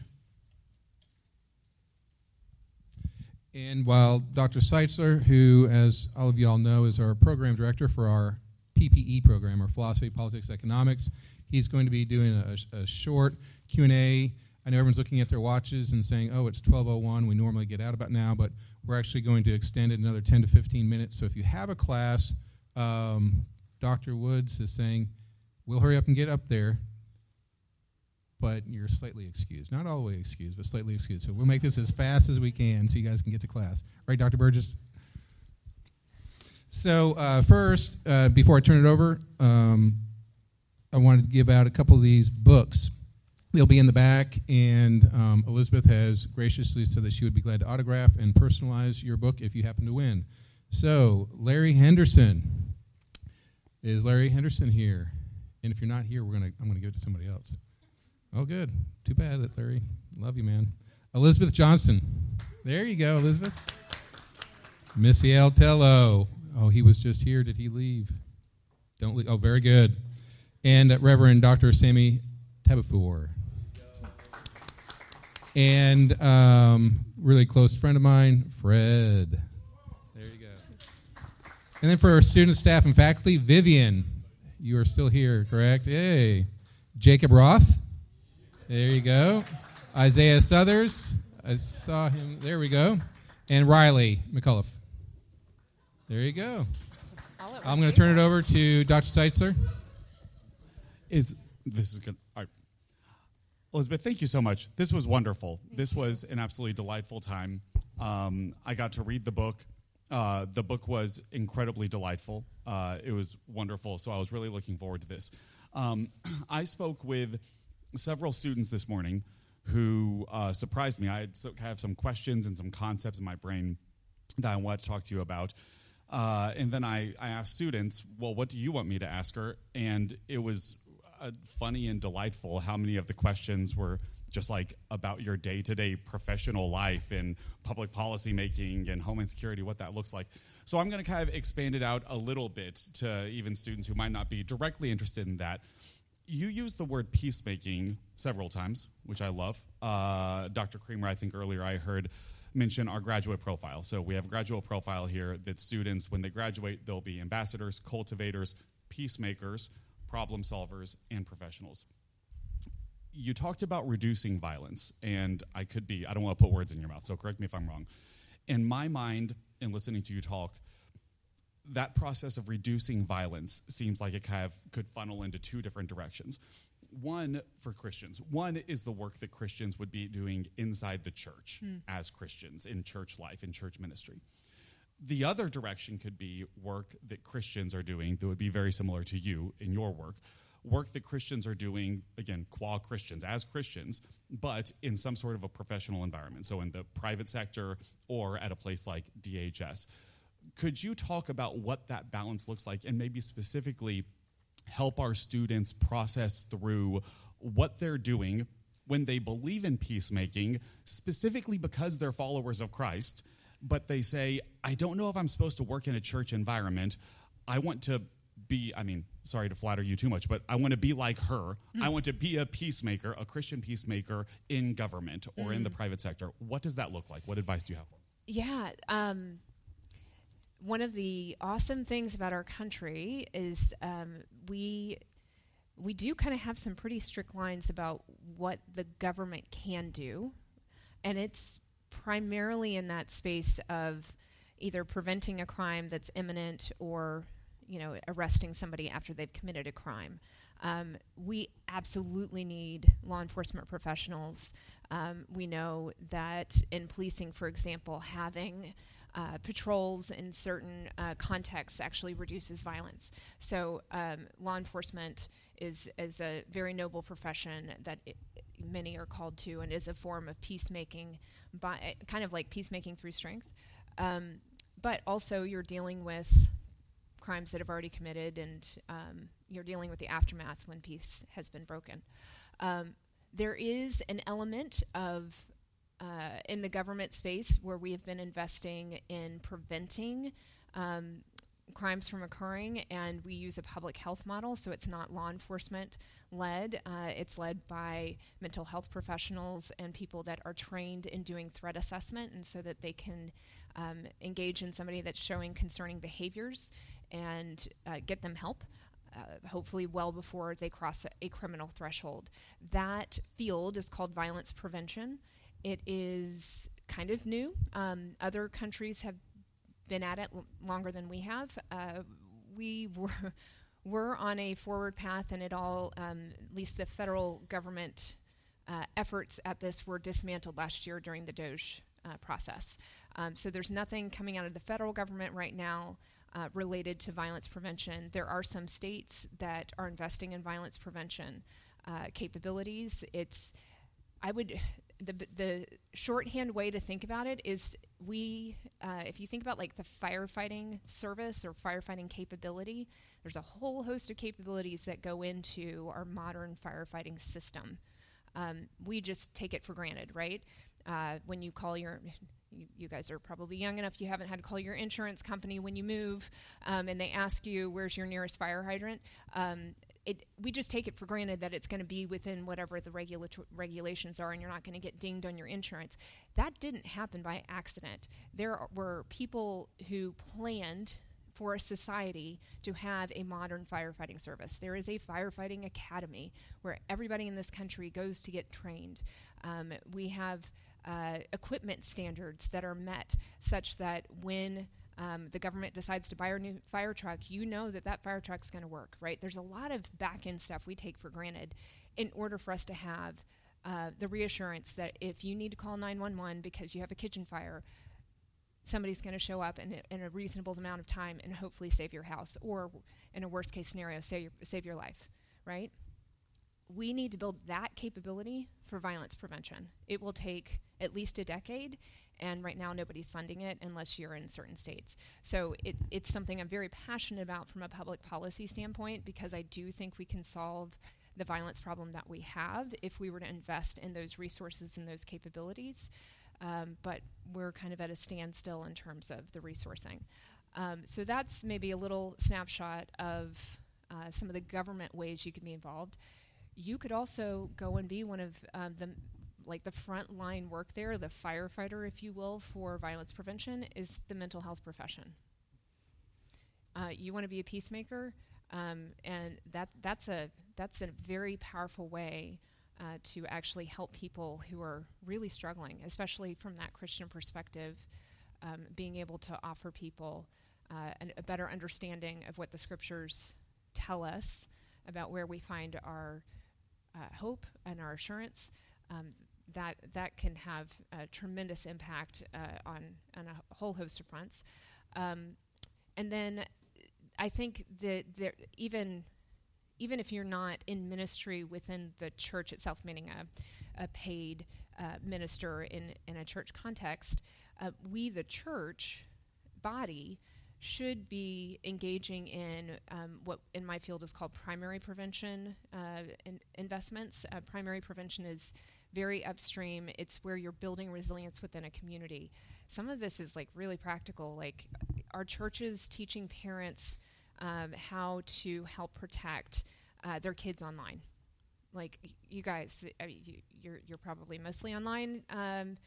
[SPEAKER 2] And while Doctor Seitzler, who, as all of you all know, is our program director for our P P E program, or Philosophy, Politics, Economics. He's going to be doing a, a short Q and A. I know everyone's looking at their watches and saying, oh, it's twelve oh one. We normally get out about now, but we're actually going to extend it another ten to fifteen minutes. So if you have a class, um, Doctor Woods is saying, we'll hurry up and get up there, but you're slightly excused. Not all the way excused, but slightly excused. So we'll make this as fast as we can so you guys can get to class. Right, Doctor Burgess? So uh, first, uh, before I turn it over, um, I wanted to give out a couple of these books. They'll be in the back, and um, Elizabeth has graciously said that she would be glad to autograph and personalize your book if you happen to win. So, Larry Henderson. Is Larry Henderson here? And if you're not here, we're gonna I'm gonna give it to somebody else. Oh, good. Too bad, Larry. Love you, man. Elizabeth Johnson. There you go, Elizabeth. Missy Altello. Oh, he was just here. Did he leave? Don't leave. Oh, very good. And uh, Reverend Doctor Sammy Tabafour. And um, really close friend of mine, Fred. There you go. And then for our students, staff, and faculty, Vivian. You are still here, correct? Hey. Jacob Roth. There you go. Isaiah Southers. I saw him. There we go. And Riley McCullough. There you go. I'm going to turn it over to Doctor Seitzler.
[SPEAKER 3] Is this is good? All right. Elizabeth, thank you so much. This was wonderful. This was an absolutely delightful time. Um, I got to read the book. Uh, the book was incredibly delightful. Uh, it was wonderful, so I was really looking forward to this. Um, I spoke with several students this morning who uh, surprised me. I had so, have some questions and some concepts in my brain that I want to talk to you about. Uh, and then I, I asked students, well, what do you want me to ask her? And it was uh, funny and delightful how many of the questions were just like about your day-to-day professional life and public policy making and homeland security, what that looks like. So I'm going to kind of expand it out a little bit to even students who might not be directly interested in that. You used the word peacemaking several times, which I love. Uh, Doctor Creamer, I think earlier I heard mention our graduate profile. So we have a graduate profile here that students, when they graduate, they'll be ambassadors, cultivators, peacemakers, problem solvers, and professionals. You talked about reducing violence, and I could be, I don't want to put words in your mouth, so correct me if I'm wrong. In my mind, in listening to you talk, that process of reducing violence seems like it kind of could funnel into two different directions. One, for Christians. One is the work that Christians would be doing inside the church mm. as Christians, in church life, in church ministry. The other direction could be work that Christians are doing that would be very similar to you in your work. Work that Christians are doing, again, qua Christians, as Christians, but in some sort of a professional environment, so in the private sector or at a place like D H S. Could you talk about what that balance looks like and maybe specifically help our students process through what they're doing when they believe in peacemaking, specifically because they're followers of Christ, but they say, I don't know if I'm supposed to work in a church environment. I want to be, I mean, sorry to flatter you too much, but I want to be like her. Mm. I want to be a peacemaker, a Christian peacemaker in government or mm. in the private sector. What does that look like? What advice do you have for them?
[SPEAKER 1] Yeah, um, one of the awesome things about our country is um, we we do kind of have some pretty strict lines about what the government can do, and it's primarily in that space of either preventing a crime that's imminent or, you know, arresting somebody after they've committed a crime. Um, we absolutely need law enforcement professionals. Um, we know that in policing, for example, having uh, patrols in certain uh, contexts actually reduces violence. So um, law enforcement is, is a very noble profession that it, many are called to, and is a form of peacemaking, by, kind of like peacemaking through strength. Um, but also you're dealing with crimes that have already committed, and um, you're dealing with the aftermath when peace has been broken. Um, there is an element of, uh, in the government space, where we have been investing in preventing um, crimes from occurring, and we use a public health model, so it's not law enforcement led. Uh, it's led by mental health professionals and people that are trained in doing threat assessment, and so that they can um, engage in somebody that's showing concerning behaviors and uh, get them help, uh, hopefully well before they cross a, a criminal threshold. That field is called violence prevention. It is kind of new. Um, other countries have been at it l- longer than we have. Uh, we were, were on a forward path, and it all, um, at least the federal government uh, efforts at this were dismantled last year during the DOJ uh, process. Um, so there's nothing coming out of the federal government right now uh, related to violence prevention. There are some states that are investing in violence prevention uh, capabilities. It's, I would, the the shorthand way to think about it is we, uh, if you think about like the firefighting service or firefighting capability, there's a whole host of capabilities that go into our modern firefighting system. Um, we just take it for granted, right? Uh, when you call your, you, you guys are probably young enough, you haven't had to call your insurance company when you move, um, and they ask you, where's your nearest fire hydrant? Um, it, we just take it for granted that it's going to be within whatever the regula- regulations are, and you're not going to get dinged on your insurance. That didn't happen by accident. There were people who planned for a society to have a modern firefighting service. There is a firefighting academy where everybody in this country goes to get trained. Um, we have uh, equipment standards that are met such that when um, the government decides to buy a new fire truck, you know that that fire truck's going to work, right? There's a lot of back-end stuff we take for granted in order for us to have uh, the reassurance that if you need to call nine one one because you have a kitchen fire, somebody's going to show up in a, in a reasonable amount of time and hopefully save your house, or in a worst case scenario, save your, save your life, right? We need to build that capability for violence prevention. It will take at least a decade, and right now nobody's funding it unless you're in certain states. So it, it's something I'm very passionate about from a public policy standpoint, because I do think we can solve the violence problem that we have if we were to invest in those resources and those capabilities. Um, but we're kind of at a standstill in terms of the resourcing. Um, so that's maybe a little snapshot of uh, some of the government ways you can be involved. You could also go and be one of um, the, like the front line work there, the firefighter, if you will, for violence prevention is the mental health profession. Uh, you want to be a peacemaker, um, and that that's a that's a very powerful way Uh, to actually help people who are really struggling, especially from that Christian perspective, um, being able to offer people uh, an, a better understanding of what the scriptures tell us about where we find our uh, hope and our assurance. Um, that that can have a tremendous impact uh, on, on a whole host of fronts. Um, and then I think that there, even... even if you're not in ministry within the church itself, meaning a, a paid uh, minister in, in a church context, uh, we, the church body, should be engaging in um, what in my field is called primary prevention uh, in investments. Uh, primary prevention is very upstream. It's where you're building resilience within a community. Some of this is like really practical, like our churches teaching parents Um, how to help protect uh, their kids online. Like you guys, I mean, you, you're you're probably mostly online. Um,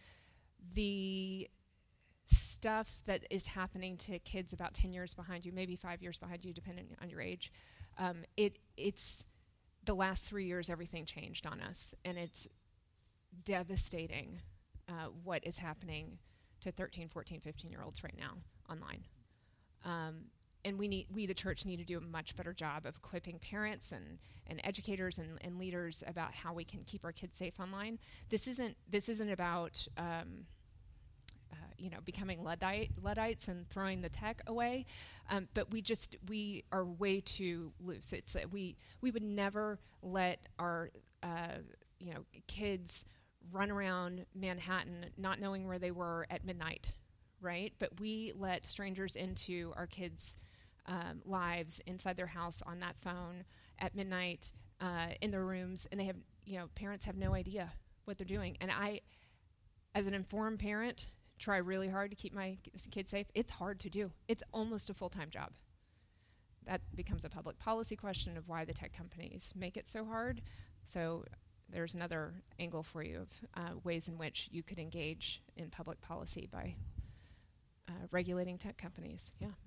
[SPEAKER 1] the stuff that is happening to kids about ten years behind you, maybe five years behind you, depending on your age, um, it it's the last three years everything changed on us, and it's devastating uh, what is happening to thirteen, fourteen, fifteen year olds right now online. Um, And we need, we the church need to do a much better job of equipping parents and, and educators and, and leaders about how we can keep our kids safe online. This isn't this isn't about um, uh, you know becoming Luddite, Luddites and throwing the tech away, um, but we just we are way too loose. It's uh, we we would never let our uh, you know kids run around Manhattan not knowing where they were at midnight, right? But we let strangers into our kids' Um, lives inside their house on that phone at midnight uh, in their rooms, and they have, you know, parents have no idea what they're doing. And I, as an informed parent, try really hard to keep my kids safe. It's hard to do. It's almost a full-time job. That becomes a public policy question of why the tech companies make it so hard. So there's another angle for you of uh, ways in which you could engage in public policy by uh, regulating tech companies. Yeah.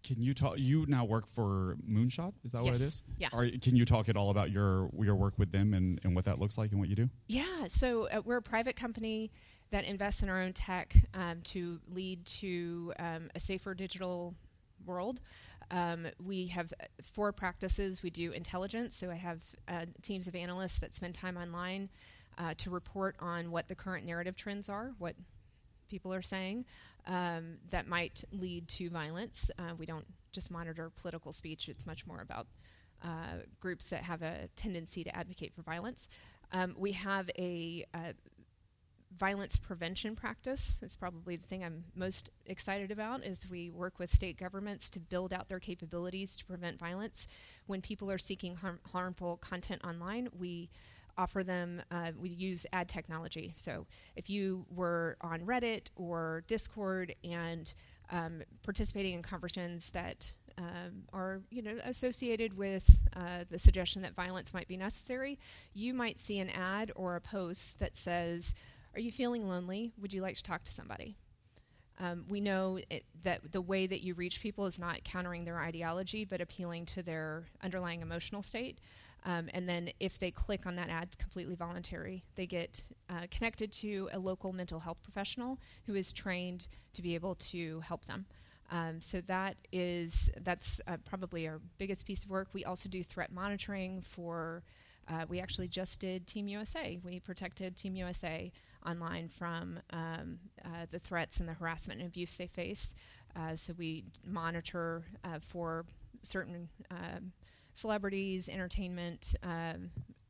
[SPEAKER 3] Can you talk? You now work for Moonshot. Is that
[SPEAKER 1] Yes.
[SPEAKER 3] what it is?
[SPEAKER 1] Yeah.
[SPEAKER 3] Are, can you talk at all about your your work with them and, and what that looks like and what you do?
[SPEAKER 1] Yeah, so uh, we're a private company that invests in our own tech um, to lead to um, a safer digital world. Um, we have four practices. We do intelligence, so I have uh, teams of analysts that spend time online uh, to report on what the current narrative trends are, what people are saying um, that might lead to violence. Uh, we don't just monitor political speech. It's much more about uh, groups that have a tendency to advocate for violence. Um, we have a uh, violence prevention practice. It's probably the thing I'm most excited about, is we work with state governments to build out their capabilities to prevent violence. When people are seeking harm, harmful content online, we offer them, uh, we use ad technology. So if you were on Reddit or Discord and um, participating in conversations that um, are, you know, associated with uh, the suggestion that violence might be necessary, you might see an ad or a post that says, "Are you feeling lonely? Would you like to talk to somebody?" Um, we know it, that the way that you reach people is not countering their ideology, but appealing to their underlying emotional state. Um, and then if they click on that ad, it's completely voluntary. They get uh, connected to a local mental health professional who is trained to be able to help them. Um, so that is, that's uh, probably our biggest piece of work. We also do threat monitoring for, uh, we actually just did Team U S A. We protected Team U S A online from um, uh, the threats and the harassment and abuse they face. Uh, so we monitor uh, for certain um, celebrities, entertainment, um,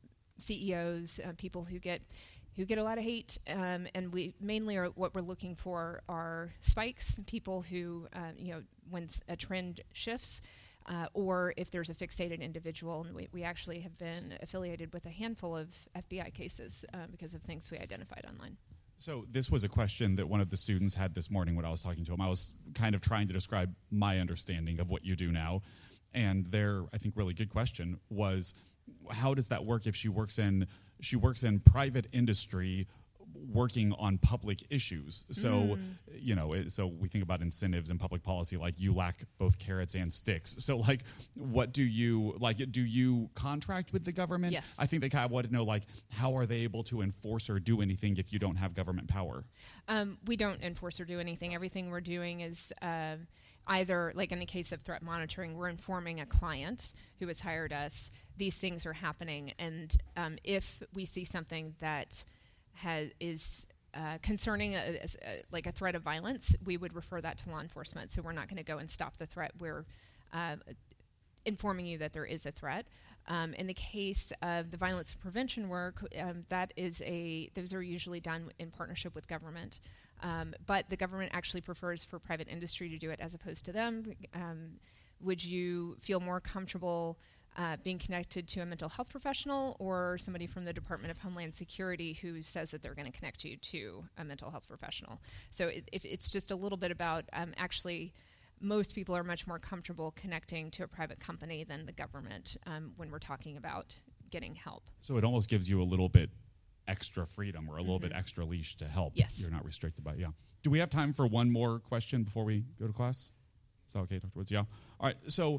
[SPEAKER 1] C E Os, uh, people who get who get a lot of hate, um, and we mainly are what we're looking for are spikes, people who, uh, you know, when a trend shifts, uh, or if there's a fixated individual, and we, we actually have been affiliated with a handful of F B I cases uh, because of things we identified online.
[SPEAKER 3] So this was a question that one of the students had this morning when I was talking to him. I was kind of trying to describe my understanding of what you do now. And their, I think, really good question was, how does that work if she works in she works in private industry, working on public issues? So, mm. you know, it, so we think about incentives and public policy, like you lack both carrots and sticks. So, like, what do you like? Do you contract with the government?
[SPEAKER 1] Yes.
[SPEAKER 3] I think they kind of want to know, like, how are they able to enforce or do anything if you don't have government power?
[SPEAKER 1] Um, we don't enforce or do anything. Everything we're doing is. Uh, Either, like in the case of threat monitoring, we're informing a client who has hired us, these things are happening, and um, if we see something that has, is uh, concerning, a, a, a, like a threat of violence, we would refer that to law enforcement. So we're not going to go and stop the threat. We're uh, informing you that there is a threat. Um, in the case of the violence prevention work, um, that is a those are usually done in partnership with government. Um, but the government actually prefers for private industry to do it as opposed to them. Um, would you feel more comfortable uh, being connected to a mental health professional or somebody from the Department of Homeland Security who says that they're going to connect you to a mental health professional? So it, if it's just a little bit about um, actually most people are much more comfortable connecting to a private company than the government um, when we're talking about getting help.
[SPEAKER 3] So it almost gives you a little bit extra freedom or a little mm-hmm. bit extra leash to help.
[SPEAKER 1] Yes.
[SPEAKER 3] You're not restricted by, yeah. Do we have time for one more question before we go to class? Is that okay, Doctor Woods? Yeah. All right. So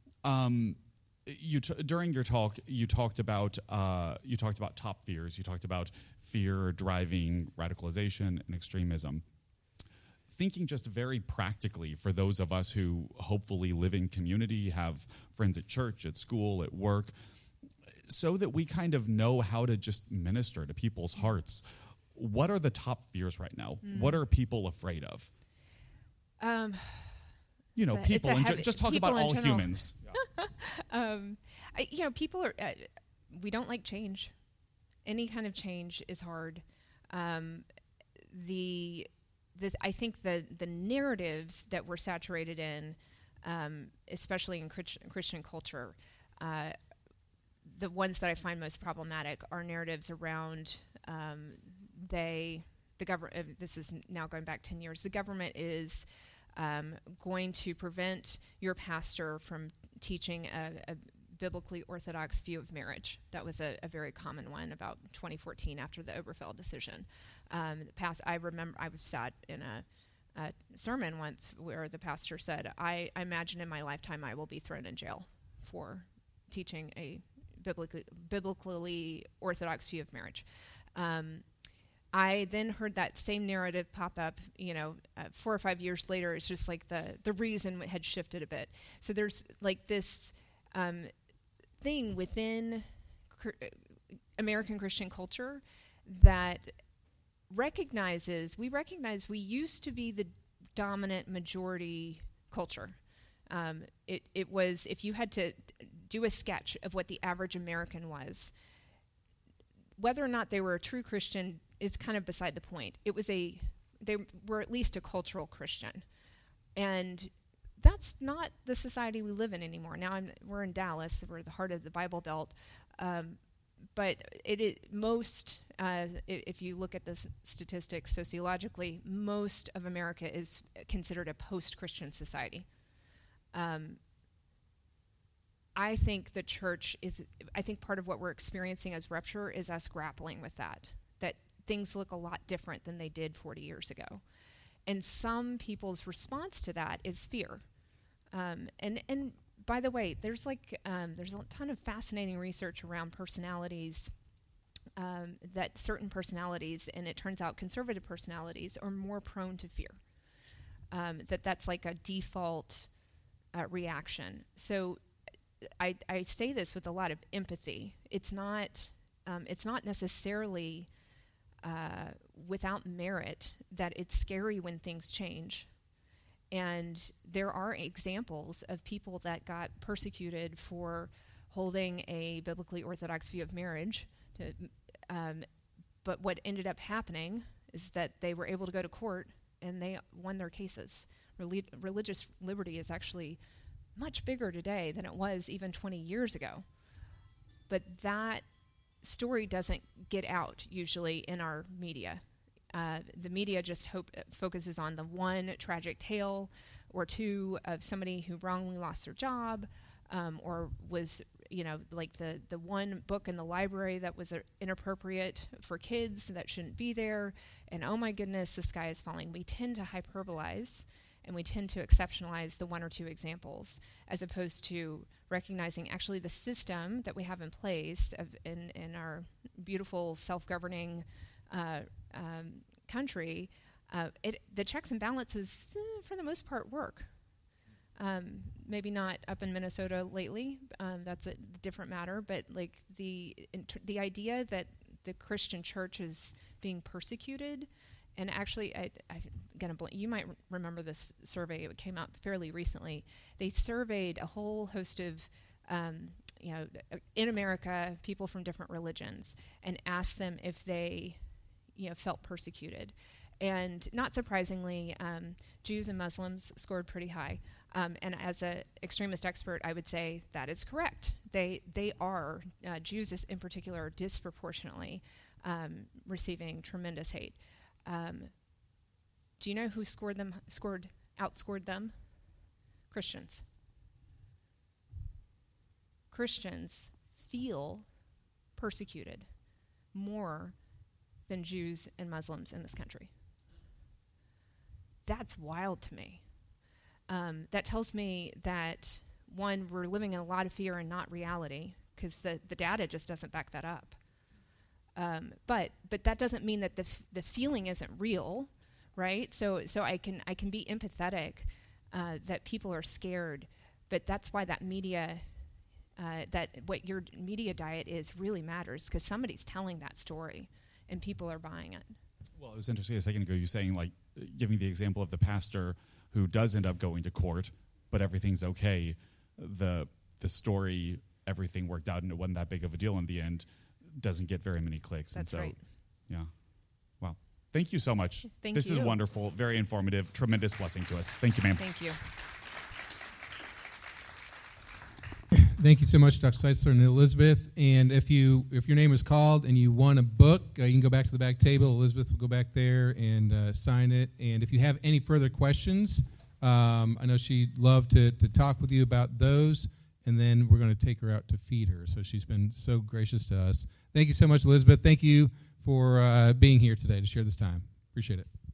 [SPEAKER 3] um, you t- during your talk, you talked about uh, you talked about top fears. You talked about fear driving radicalization and extremism. Thinking just very practically for those of us who hopefully live in community, have friends at church, at school, at work, so that we kind of know how to just minister to people's hearts. What are the top fears right now? Mm. What are people afraid of?
[SPEAKER 1] Um,
[SPEAKER 3] you know,
[SPEAKER 1] a,
[SPEAKER 3] people, in
[SPEAKER 1] heavy,
[SPEAKER 3] ge- just talk
[SPEAKER 1] people
[SPEAKER 3] about all
[SPEAKER 1] general.
[SPEAKER 3] humans.
[SPEAKER 1] um, I, you know, people are, uh, we don't like change. Any kind of change is hard. Um, the, the, I think the, the narratives that we're saturated in, um, especially in Christ- Christian culture, uh, the ones that I find most problematic are narratives around um, they, the government, uh, this is now going back ten years, the government is um, going to prevent your pastor from teaching a, a biblically orthodox view of marriage. That was a, a very common one about twenty fourteen after the Obergefell decision. Um, the past, I remember I was sat in a a sermon once where the pastor said, I, I imagine in my lifetime I will be thrown in jail for teaching a biblically, biblically orthodox view of marriage. Um, I then heard that same narrative pop up, you know, uh, four or five years later. It's just like the, the reason had shifted a bit. So there's like this um, thing within cr- American Christian culture that recognizes, we recognize we used to be the dominant majority culture. Um, it, it was, if you had to do a sketch of what the average American was, whether or not they were a true Christian is kind of beside the point. It was a, they were at least a cultural Christian. And that's not the society we live in anymore. Now I'm, we're in Dallas, we're the heart of the Bible Belt. Um, but it, it most, uh, if you look at the s- statistics sociologically, most of America is considered a post-Christian society. Um, I think the church is, I think part of what we're experiencing as Rupture is us grappling with that, that things look a lot different than they did forty years ago. And some people's response to that is fear. Um, and, and by the way, there's like, um, there's a ton of fascinating research around personalities, um, that certain personalities, and it turns out conservative personalities are more prone to fear. Um, that that's like a default uh, reaction. So I, I say this with a lot of empathy. It's not, um, it's not necessarily uh, without merit that it's scary when things change. And there are examples of people that got persecuted for holding a biblically orthodox view of marriage. To, um, but what ended up happening is that they were able to go to court and they won their cases. Reli- religious liberty is actually much bigger today than it was even twenty years ago. But that story doesn't get out usually in our media. Uh, the media just hope focuses on the one tragic tale or two of somebody who wrongly lost their job, um, or was, you know, like the, the one book in the library that was uh, inappropriate for kids that shouldn't be there. And oh my goodness, the sky is falling. We tend to hyperbolize and we tend to exceptionalize the one or two examples as opposed to recognizing actually the system that we have in place of, in, in our beautiful self-governing uh, um, country, uh, it, the checks and balances, eh, for the most part, work. Um, maybe not up in Minnesota lately. Um, that's a different matter. But like the inter- the idea that the Christian church is being persecuted, and actually, I, I'm gonna bl- you might r- remember this survey. It came out fairly recently. They surveyed a whole host of um, you know, in America, people from different religions, and asked them if they, you know, felt persecuted. And not surprisingly, um, Jews and Muslims scored pretty high. Um, and as an extremist expert, I would say that is correct. They they are, uh, Jews in particular, are disproportionately um, receiving tremendous hate. Um, do you know who scored them? Scored outscored them? Christians. Christians feel persecuted more than Jews and Muslims in this country. That's wild to me. Um, that tells me that, one, we're living in a lot of fear and not reality, because the, the data just doesn't back that up. Um, but but that doesn't mean that the f- the feeling isn't real, right? So so I can I can be empathetic uh, that people are scared, but that's why that media, uh, that what your media diet is really matters, because somebody's telling that story and people are buying it.
[SPEAKER 3] Well, it was interesting a second ago you saying, like, giving the example of the pastor who does end up going to court, but everything's okay. The the story, everything worked out and it wasn't that big of a deal in the end, doesn't get very many clicks.
[SPEAKER 1] That's
[SPEAKER 3] and so,
[SPEAKER 1] right.
[SPEAKER 3] Yeah. Wow. Thank you so much.
[SPEAKER 1] Thank
[SPEAKER 3] this
[SPEAKER 1] you.
[SPEAKER 3] is wonderful, very informative, tremendous blessing to us. Thank you, ma'am.
[SPEAKER 1] Thank you.
[SPEAKER 2] Thank you so much, Doctor Seitzler and Elizabeth. And if you if your name is called and you want a book, uh, you can go back to the back table. Elizabeth will go back there and uh, sign it. And if you have any further questions, um, I know she'd love to, to talk with you about those. And then we're going to take her out to feed her. So she's been so gracious to us. Thank you so much, Elizabeth. Thank you for uh, being here today to share this time. Appreciate it.